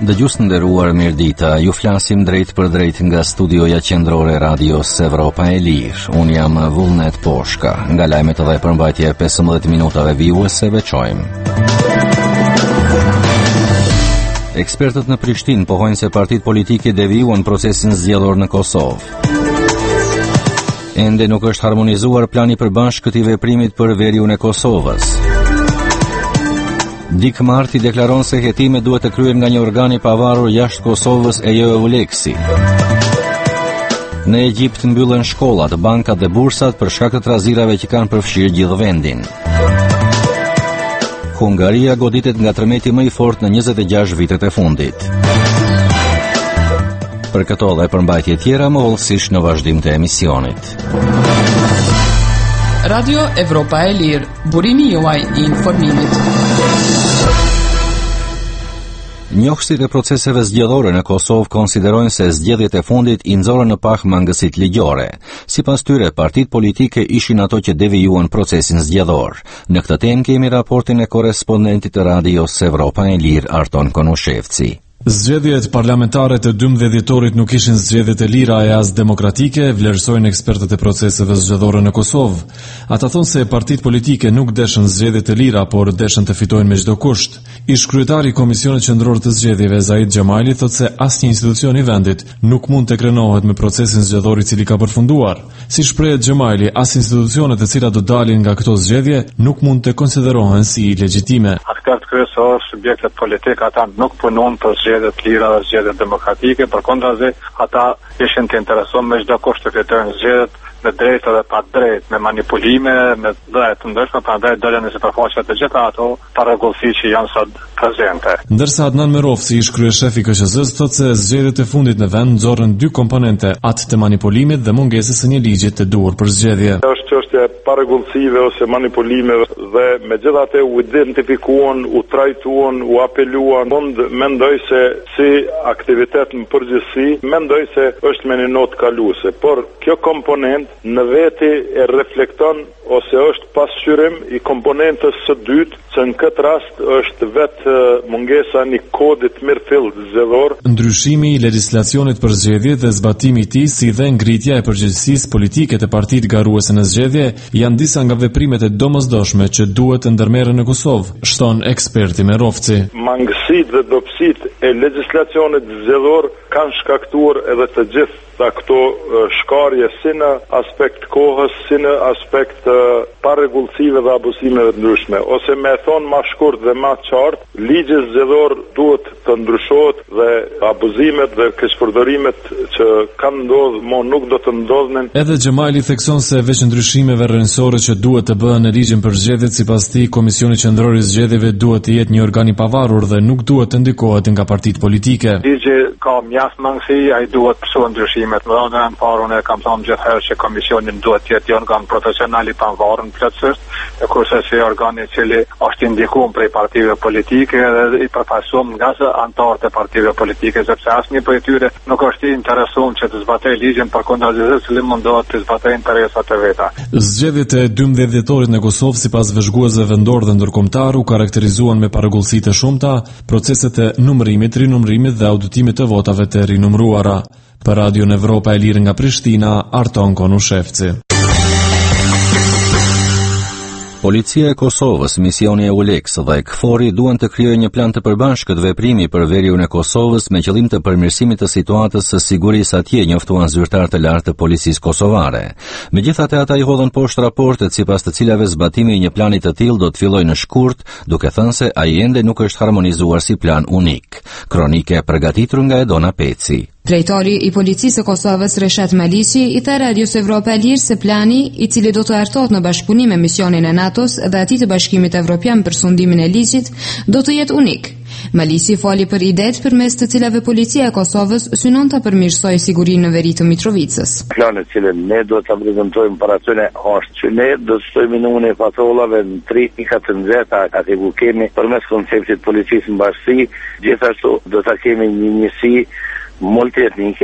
Dëgjues të nderuar, mirëdita. Ju flasim drejt për drejt nga studioja qendrore e Radios Evropa e Lirë. Unë jam Vullnet Poshka. Nga lajmet edhe përmbajtja e 15 minutave vijuese veçojmë. Ekspertët në Prishtinë pohojnë se partitë politike devijuan procesin zgjedhor në Kosovë. Ende nuk është harmonizuar plani përbashkët i veprimit për veriun e Kosovës. Dik Marti deklaron se hetimet duhet të kryen nga një organ i pavarur jashtë Kosovës e jo EULEX-i. Në Egjipt mbyllen shkollat, bankat dhe bursat për shkak të trazirave që kanë përfshirë gjithë vendin. Hungaria goditet nga tërmeti më i fortë në 26 vitet e fundit. Për këto dhe përmbajtje tjera më hollësisht në vazhdim të emisionit. Radio Evropa e Lirë, burimi juaj i informimit. Njohësit e proceseve zgjedhore në Kosovë konsiderojnë se zgjedhjet e fundit i nxorën në pak mangësit ligjore. Sipas tyre, partitë politike ishin ato që devijuan procesin zgjedhor. Në këtë temë kemi raportin e korrespondentit të Radios Evropa e Lirë, Arton Konushevci. Zgjedhjet parlamentare të 12 dhjetorit nuk ishin zgjedhjet e lira e as demokratike, vlerësojnë ekspertët e proceseve zgjedhore në Kosovë. Ata thonë se partitë politike nuk deshën zgjedhjet e lira, por deshën të fitojnë me çdo kusht. Ish kryetari i Komisionit Qendror të Zgjedhjeve, Zaid Xhamali, thotë se asnjë institucion i vendit nuk mund të krenohet me procesin zgjedhor i cili ka përfunduar. Si shprehet Xhamali, as institucionet e cilat do dalin nga këto zgjedhje nuk mund të konsiderohen si legjitime. Kryesor, subjektet politik, ata nuk punojnë për zgjedhje të lira dhe zgjedhje demokratike, përkundrazi ata ishin të interesuar me çdo kusht të fitojnë zgjedhjet me drejtë dhe pa drejtë, me manipulime, me drejtë të ndryshme, prandaj dolën në sipërfaqe të gjitha ato parregullsi që janë sot prezente. Ndërsa Adnan Merovci, ish kryeshef i KQZ-s, thotë se zgjedhjet e fundit në vend nxorën dy komponente, atë të manipulimit dhe mungesës së një ligji të duhur për zgjedhje. Është çështje parregullsive ose manipulimeve dhe megjithatë u identifikuan, u trajtuan, u apeluan. Mund mendoj se si aktivitet në përgjithësi, mendoj se është me një notë kaluese, por kjo komponent në veti e reflekton ose është pasqyrim i komponentës së dytë, që në këtë rast është vetë mungesa një kodit mirëfill zgjedhor. Ndryshimi i legjislacionit për zgjedhje dhe zbatimi i tij, si dhe ngritja e përgjegjësisë politike të partitë garuese në zgjedhje, janë disa nga veprimet e domosdoshme që duhet të ndërmerren në Kosovë, shton eksperti Merovci. Mangësitë dhe dobësitë e legjislacionit zgjedhor kanë shkaktuar edhe të gjitha këto shkarje si në aspekt kohës, si në aspekt parregullsive dhe abuzimeve të ndryshme. Ose me thonë ma shkurt dhe ma qartë, ligji zgjedhor duhet të ndryshohet dhe abuzimet dhe keqpërdorimet që kanë ndodhur mo nuk do të ndodhnin. Edhe Xhamali thekson se veç ndryshimeve rrënjësore që duhet të bëhen në ligjin për zgjedhjet, sipas tij Komisioni Qendror i Zgjedhjeve duhet të jetë një organ i pavarur dhe nuk duhet të ndikohet nga partitë politike. Ligji ka mjaft mangësi, ai duhet të pësojë ndryshimet. Më në parun e kam thonë gjithherë që komisionin duhet të jetë organ profesional i pavarur plotësisht, kurse si organi i cili është indikuar prej partive politike dhe i përfaqësuar nga anëtarët e partive politike, sepse asnjë prej tyre nuk është i interesuar që të zbatojë ligjin, përkundrazi i cili mundohet të zbatojë interesat e veta. Zgjedhjet e 12 dhjetorit në Kosovë, sipas vëzhguesve vendor dhe ndërkombëtar, u karakterizuan me parregullsi të shumta, proceset e numërimit, rinumërimit dhe auditimit të votave të rinumëruara. Për Radion Evropa e Lirë nga Prishtina, Arton Konushevci. Policia e Kosovës, misioni EULEX dhe KFOR-i duan të krijojnë një plan të përbashkët veprimi për veriun e Kosovës me qëllim të përmirësimit të situatës së sigurisë atje, njoftuan zyrtar të lartë të policisë kosovare. Megjithatë, ata i hodhën poshtë raportet sipas të cilave zbatimi i një plani të tillë do të fillojë në shkurt, duke thënë se ai ende nuk është harmonizuar si plan unik. Kronike e përgatitur nga Edona Peci. Drejtori i Policisë së Kosovës, Reshat Malisi, i tha Radios Evropa e Lirë se plani, i cili do të hartohet në bashkëpunim me misionin e NATO-s dhe atij të Bashkimit Evropian për sundimin e ligjit, do të jetë unik. Malisi foli për idetë përmes të cilave policia e Kosovës synon ta përmirësojë sigurinë në veri të Mitrovicës. Plani i cili ne do ta prezantojmë para tyre është që ne do të shtojmë numrin e patrollave në 3 pika të nxehta aty ku kemi përmes konceptit policisë në bashkësi, gjithashtu do ta kemi një njësi multietnike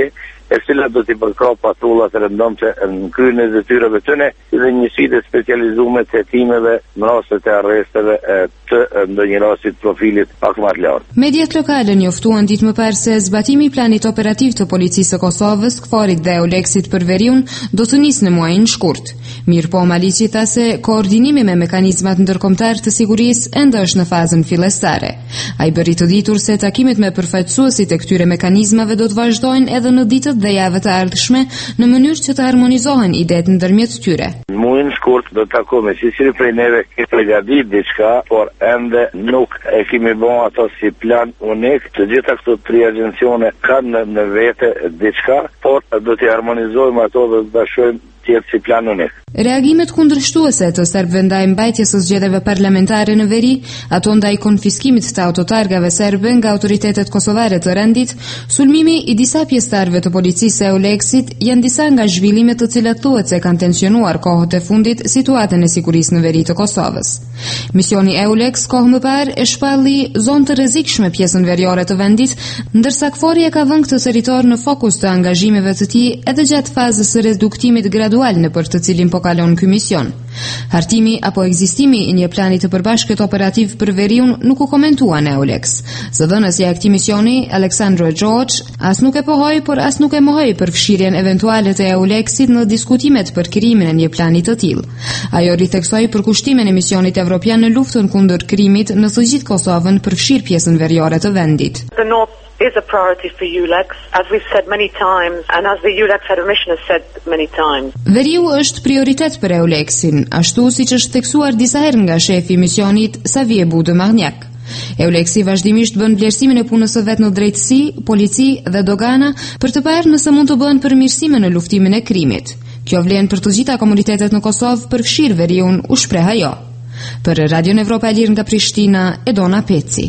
e cilat do t'i përkap patrullat e rëndomshme në kryen e detyrave tyre dhe njësitë e specializuar të hetimeve në raste të arresteve të ndonjë rasti të profilit pak më të lartë. Mediat lokale njoftuan ditë më parë se zbatimi i planit operativ të policisë së Kosovës, KFOR-it dhe EULEX-it për veriun do të nisë në muajin shkurt. Mirpo Maliqi tha se koordinimi me mekanizmat ndërkombëtar të sigurisë ende është në fazën fillestare. Ai bëri të ditur se takimet me përfaqësuesit e këtyre mekanizmave do të vazhdojnë edhe në ditët dhe javët e ardhshme në mënyrë që të harmonizohen idetë ndërmjet tyre. Në muajin shkurt do të takojmë si prej neve ke përgatit diçka, por ende nuk e kemi bën ato si plan unik. Të gjitha këto tri agjencione kanë në vete diçka, por do t'i harmonizojmë ato dhe të bashkojmë tjetë si plan unik. Reagimet kundërshtuese të serbëve ndaj mbajtjes së zgjedhjeve parlamentare në veri, ato ndaj konfiskimit të autotargave serbe nga autoritetet kosovare të rendit, sulmimi i disa pjesëtarëve të policisë së EULEX-it janë disa nga zhvillimet të cilat thuhet se kanë tensionuar kohët e fundit situatën e sigurisë në veri të Kosovës. Misioni EULEX kohë më parë e shpalli zonë të rrezikshme pjesën veriore të vendit, ndërsa KFOR-i e ka vënë këtë territor në fokus të angazhimeve të tij edhe gjatë fazës së reduktimit gradual nëpër të cilin po kalon ky mision. Hartimi apo ekzistimi i një plani të përbashkët operativ për veriun nuk u komentua në EULEX. Zëdhënësja e këtij misioni, Aleksandro Gjoç, as nuk e pohoi, por as nuk e mohoi për fshirjen eventuale të EULEX-it në diskutimet për krijimin e një plani të tillë. Ajo ritheksoi përkushtimin e misionit evropian në luftën kundër krimit në të gjithë Kosovën për fshir pjesën veriore të vendit. Is a priority for EULEX, as we've said many times, and as the EULEX head of mission has said many times. Veriu është prioritet për EULEX-in, ashtu siç është theksuar disa herë nga shefi i misionit Xavier Boudemagnac. EULEX-i vazhdimisht bën vlerësimin e punës së vet në drejtësi, polici dhe dogana për të parë nëse mund të bëhen përmirësime në luftimin e krimit. Kjo vlen për të gjitha komunitetet në Kosovë për fshir veriun, u shpreh ajo. Për Radio Evropa e Lirë nga Prishtina, Edona Peci.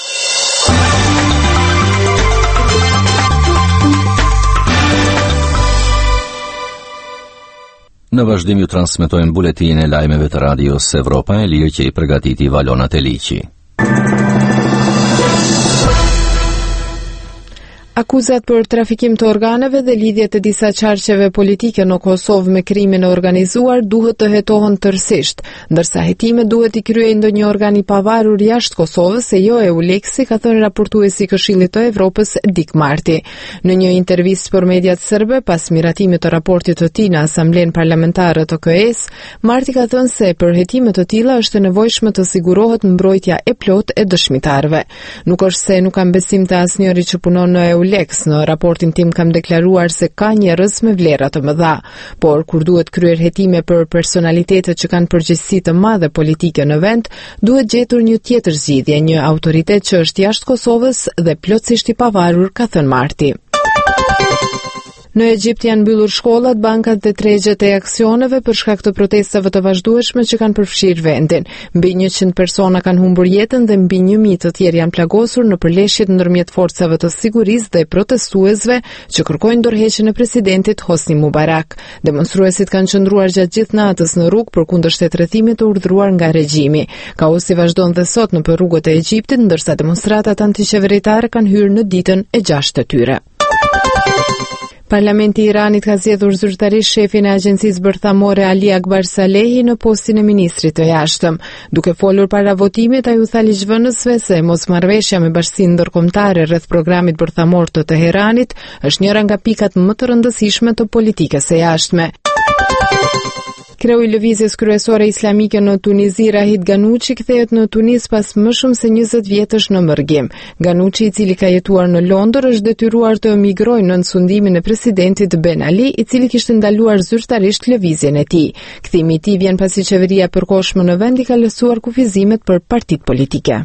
Në vazhdim ju transmetojmë buletin e lajmeve të Radios Evropa e Lirë që i përgatiti Valona Teliqi. Akuzat për trafikim të organeve dhe lidhje të disa qarqeve politike në Kosovë me krimin e organizuar duhet të hetohen tërësisht, ndërsa hetime duhet i kryej ndonjë organ i pavarur jashtë Kosovës e jo EULEX-i, ka thënë raportuesi i Këshillit të Evropës Dick Marty. Në një intervistë për mediat serbe pas miratimit të raportit të tij në Asamblenë Parlamentare të KS, Marty ka thënë se për hetime të tilla është e nevojshme të sigurohet mbrojtja e plotë e dëshmitarëve. Nuk është se nuk kam besim te asnjëri që punon në EULEX, në raportin tim kam deklaruar se ka njerëz me vlera të mëdha, por kur duhet kryer hetime për personalitetet që kanë përgjegjësi të madhe politike në vend, duhet gjetur një tjetër zgjidhje, një autoritet që është jashtë Kosovës dhe plotësisht i pavarur, ka thënë Marty. Në Egjipt janë mbyllur shkollat, bankat dhe tregjet e aksioneve për shkak të protestave të vazhdueshme që kanë përfshirë vendin. Mbi 100 persona kanë humbur jetën dhe mbi 1000 të tjerë janë plagosur në përleshjet ndërmjet forcave të sigurisë dhe protestuesve që kërkojnë dorëheqjen e presidentit Hosni Mubarak. Demonstruesit kanë qëndruar gjatë gjithë natës në rrugë përkundër shtetërrethimit të urdhëruar nga regjimi. Kaosi vazhdon dhe sot në rrugët e Egjiptit, ndërsa demonstratat antiqeveritare kanë hyrë në ditën e 6 të tyre. Parlamenti i Iranit ka zgjedhur zyrtarisht shefin e agjencisë bërthamore Ali Akbar Salehi në postin e ministrit të jashtëm. Duke folur para votimit, ai u tha ligjvënësve se mosmarrveshja me Bashkinë Ndërkombëtare rreth programit bërthamor të Teheranit është njëra nga pikat më të rëndësishme të politikës së jashtme. Kreu i lëvizjes kryesore islamike në Tunizi, Rahid Ganuchi, kthehet në Tunis pas më shumë se 20 vjetësh në mërgim. Ganuchi, i cili ka jetuar në Londër, është detyruar të emigrojë në sundimin e presidentit Ben Ali, i cili kishte ndaluar zyrtarisht lëvizjen e tij. Kthimi i tij vjen pasi qeveria e përkohshme në vend i ka lësuar kufizimet për partitë politike.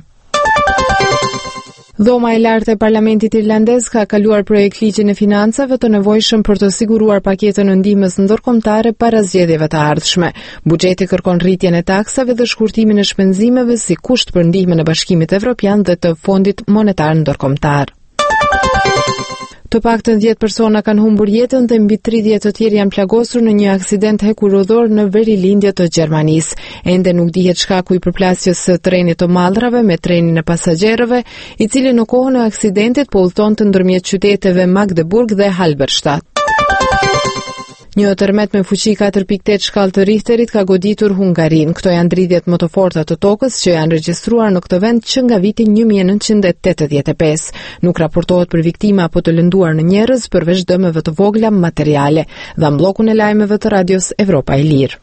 Dhoma e lartë e Parlamentit irlandez ka kaluar projekt ligjin e financave të nevojshëm për të siguruar paketën e ndihmës ndërkombëtare para zgjedhjeve të ardhshme. Buxheti kërkon rritjen e taksave dhe shkurtimin e shpenzimeve si kusht për ndihmën e Bashkimit Evropian dhe të Fondit Monetar Ndërkombëtar. Të paktën 10 persona kanë humbur jetën dhe mbi 30 të tjerë janë plagosur në një aksident hekurudhor në verilindje të Gjermanisë. Ende nuk dihet shkaku i përplasjes së trenit të mallrave me trenin e pasagjerëve, i cili në kohën e aksidentit po udhtonte ndërmjet qyteteve Magdeburg dhe Halberstadt. Një tërmet me fuqi 4.8 shkallë të Richterit ka goditur Hungarinë. Këto janë dridhjet më të forta të tokës që janë regjistruar në këtë vend që nga viti 1985. Nuk raportohet për viktima apo të lënduar në njerëz përveç dëmeve të vogla materiale. Dhe bllokun e lajmeve të Radios Evropa e Lirë.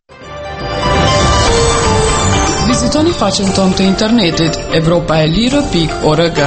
Vizitoni faqen tonë të internetit europaelire.org.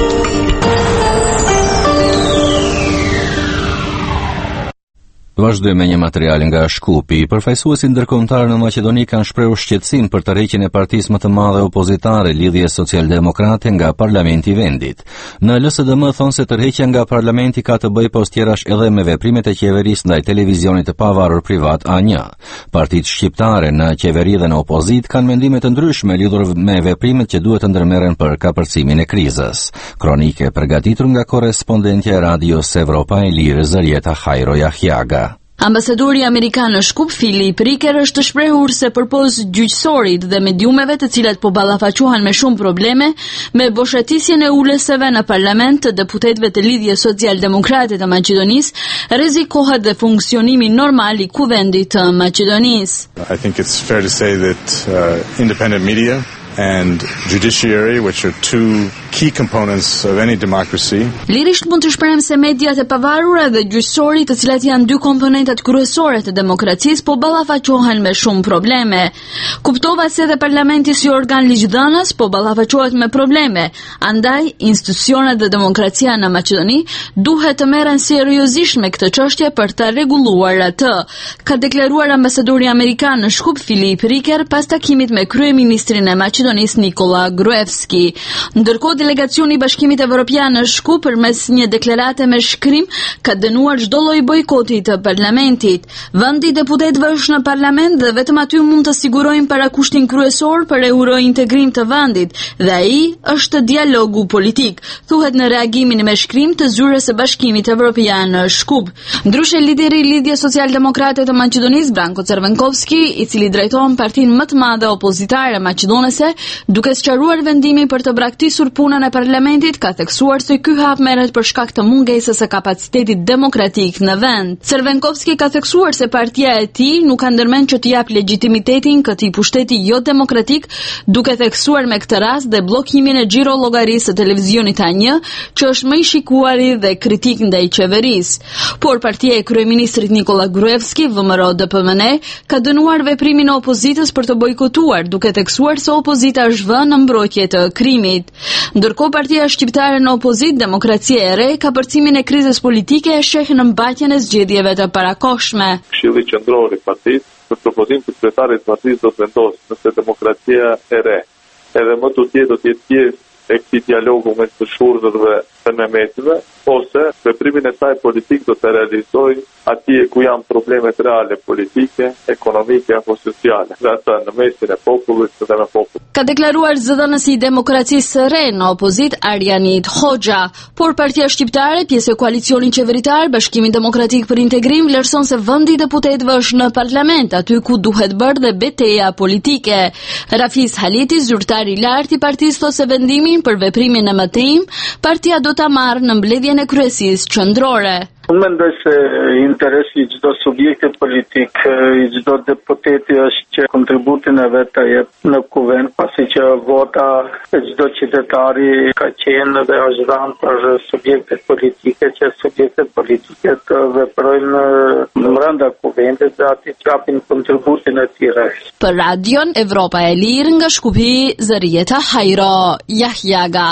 Vazhdojmë me një material nga Shkupi. Përfaqësuesit ndërkombëtar në Maqedoni kanë shprehur shqetësim për tërheqjen e partisë më të madhe opozitare, Lidhje Social-Demokrate, nga parlamenti i vendit. Në LSDM thonë se tërheqja nga parlamenti ka të bëjë postjerash edhe me veprimet e qeverisë ndaj televizionit të pavarur privat A1. Partitë shqiptare në qeveri dhe në opozit kanë mendime të ndryshme lidhur me veprimet që duhet të ndërmerren për kapërcimin e krizës. Kronike përgatitur nga korrespondentja e Radios Evropa e Lirë, Zarieta Hajro Yahyaga. Ambasadori amerikan në Shkup, Filip Riker, është shprehur se përpoz gjyqësorit dhe mediumeve të cilat po ballafaqohen me shumë probleme, me boshatisjen e ulëseve në parlament të deputetëve të Lidhjes Social-Demokrate të Maqedonisë, rrezikohet dhe funksionimi normal i kuvendit të Maqedonisë. I think it's fair to say that independent media and judiciary, which are two key components of any democracy. Lirisht mund të shprehem se mediat e pavarura dhe gjyqësorit, të cilat janë dy komponentat kryesore të demokracisë, po ballafaqohen me shumë probleme. Kuptova se edhe parlamenti si organ ligjdhënës po ballafaqohet me probleme. Andaj, institucionet dhe demokracia në Maqedoni duhet të merren seriozisht me këtë çështje për ta rregulluar atë, ka deklaruar ambasadori amerikan në Shkup, Filip Riker, pas takimit me kryeministrin e Maqedonisë Nikola Gruevski. Ndërkohë, delegacioni i Bashkimit Evropian në Shkup, përmes një deklarate me shkrim, ka dënuar çdo lloj bojkoti të parlamentit. Vendi i deputetëve është në parlament dhe vetëm aty mund të sigurojnë parakushtin kryesor për eurointegrim të vendit, dhe ai është dialogu politik, thuhet në reagimin me shkrim të zyrës së Bashkimit Evropian në Shkup. Ndryshe, lideri i Lidhjes Social-Demokrate të Maqedonisë, Branko Crvenkovski, i cili drejton partinë më të madhe opozitare maqedonese, duke sqaruar vendimin për të braktisur punën e parlamentit, ka theksuar se ky hap merret për shkak të mungesës së kapacitetit demokratik në vend. Crvenkovski ka theksuar se partia e tij nuk ka ndërmend që të jap legjitimitetin këtij pushteti jo demokratik, duke theksuar me këtë rast dhe bllokimin e xhiro llogarisë së televizionit A1, që është më i shikuari dhe kritik ndaj qeverisë. Por partia e kryeministrit Nikola Gruevski, VMRO-DPMN, ka dënuar veprimin e opozitës për të bojkotuar, duke theksuar se opozita është vënë në mbrojtje të krimit. Ndërkohë, partia shqiptare në opozit, Demokracia e Re, ka përcimin e krizës politike e sheh në mbajtjen e zgjedhjeve të parakohshme. Këshilli qendror i partisë, në propozim të kryetarit të partisë do të vendosë nëse Demokracia e Re edhe më do të jetë pjesë e këtij dialogu me të shurdhërve të Mehmetive, ose veprimin e saj politik do të realizoj atje ku janë problemet reale politike, ekonomike apo sociale, dhe ata në mesin e popullit dhe me popull. Ka deklaruar zëdhënësi i Demokracisë së Re në opozit Arjanit Hoxha, por partia shqiptare, pjesë e koalicionit qeveritar, Bashkimi Demokratik për Integrim, vlerëson se vendi i deputetëve është në parlament, aty ku duhet bërë dhe betejë politike. Rafiz Haliti, zyrtar i lartë i partisë, thosë se vendimin për veprimin e mëtejim, partia do ta marrë në mbledhjen e kryesisë qendrore. Unë mendoj se interesi i çdo subjekti politik, i çdo deputeti është që kontributin e vet ta jep në kuvend, pasi që vota e çdo qytetari ka qenë dhe është dhënë për subjektet politike, që subjektet politike të veprojnë brenda kuvendit dhe aty të japin kontributin e tyre. Për Radion Evropa e Lirë nga Shkupi, Zarieta Hajro Yahyaga.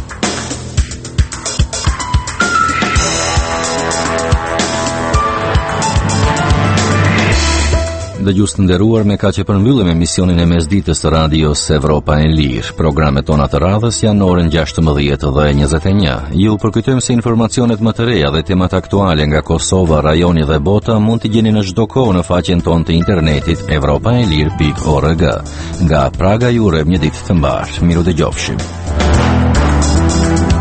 Dëgjues të nderuar, me kaq e përmbyllim emisionin e mesditës të Radios Evropa e Lirë. Programet tona të radhës janë në orën 16 dhe 21. Ju përkujtojmë se informacionet më të reja dhe temat aktuale nga Kosova, rajoni dhe bota mund t'i gjeni në çdo kohë në faqen tonë të internetit europaelir.org. Nga Praga ju urojmë një ditë të mbarë. Miru dëgjofshim.